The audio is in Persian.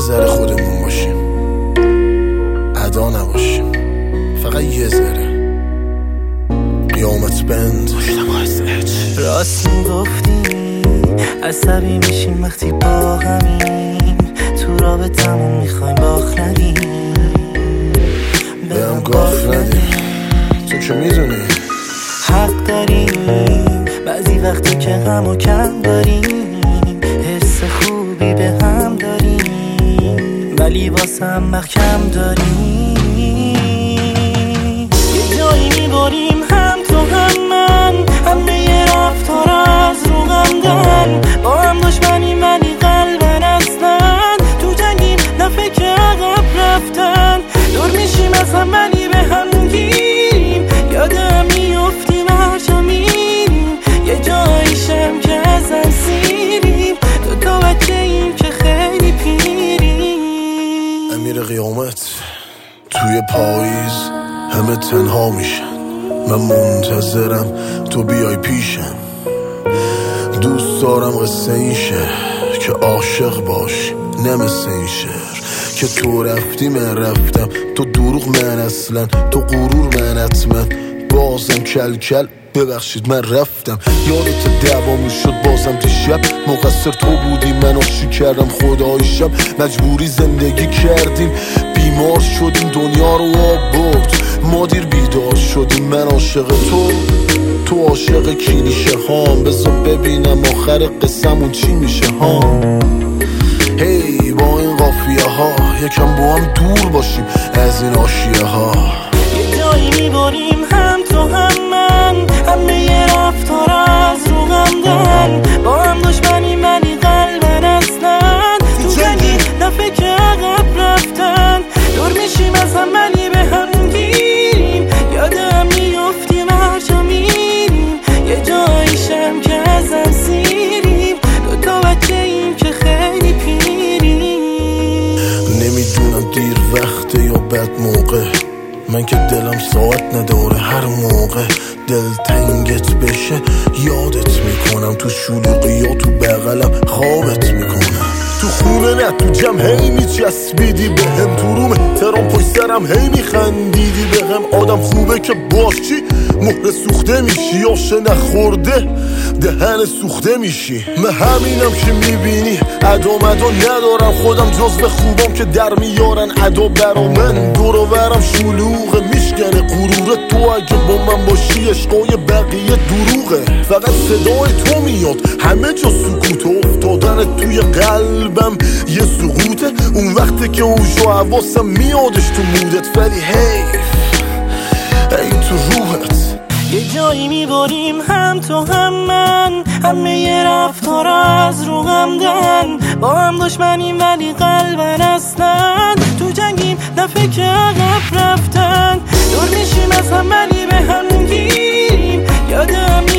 ذره خودمون باشیم، ادا نباشیم، فقط یه ذره قیامت بند. راست میگفتی عصبی میشیم وقتی با همیم، تو رابطمون میخوایم باخت ندیم، بهم گاف ندیم. تو که میدونی حق داریم بعضی وقتا که غم و کم داریم، حس خوبی به هم داریم ولی واسه هم محکم داریم. یه جایی میباریم هم تو هم من، همه رفتارا از رو غمدن، با هم دشمنیم ولی قلبن اصلا تو جنگیم نه فکر عقب رفتن، دور میشیم از هم ولی به هم گیریم، یادم میفتیم هر جا میریم، یه جایشم که ازم سیریم، دوتا بچه ایم که خیلی پیریم. امیر قیامت توی پاییز همه تنها میشن، من منتظرم تو بیای پیشم، دوست دارم قصه این شهر که عاشق باشیم، نه مثل این شهر که تو رفتی من رفتم، تو دروغ من اصلا، تو غرور من حتما، بازم کل کل ببخشید من رفتم. یادت دعوا میشد بازم دیشب، مقصر تو بودی من عاشق کردم خدایشم، مجبوری زندگی کردیم، بیمار شدیم دنیا رو آب برد، ما دیر بیدار شدیم، من عاشق تو عاشق کلیشه هام، بذار ببینم آخر قصمون چی میشه ها. هی با این قافیه ها یکم با هم دور باشیم از این آشیه ها. یه جایی میباریم هم تو هم من، همه رفتارا از رو غمدن، با هم دشمنیم ولی قلبن اصلا تو جنگی نه فکر عقب رفتن، دور میشیم از هم ولی به هم گیریم، یادم میفتیم هر جا میریم، یه جایشم که ازم سیریم، دوتا بچه ایم که خیلی پیریم. نمیدونم دیر وقته یا بد موقع، من که دلم ساعت نداره، هر موقع دل تنگت بشه یادت میکنم، تو شلوغی یا تو بغلم خوابت میکنم، تو خونه نه تو جمع هی میچسبیدی بهم، تو روم ترام پشت سرم هی میخندیدی بهم، آدم خوبه که باشی مهر سوخته میشی، آشه نخورده دهن سوخته میشی، من همینم که میبینی عدو ندارم، خودم جزو خوبام که در میارن عدو برا من، دور و برم شلوغه میشکنه غروره، تو اگه با من باشی عشقای بقیه دروغه، فقط صدای تو میاد همه جا سکوت، افتادن توی قلبم یه سقوطه، اون وقته که اوجا حواسم میادش تو مودت، ولی حیف تو روحت. یه جایی میباریم هم تو هم من، همه رفتارا از رو غمدن، با هم دشمنیم ولی قلبن اصلا تو جنگیم نه فکر عقب رفتن، دور میشیم از هم ولی به هم گیریم، یادم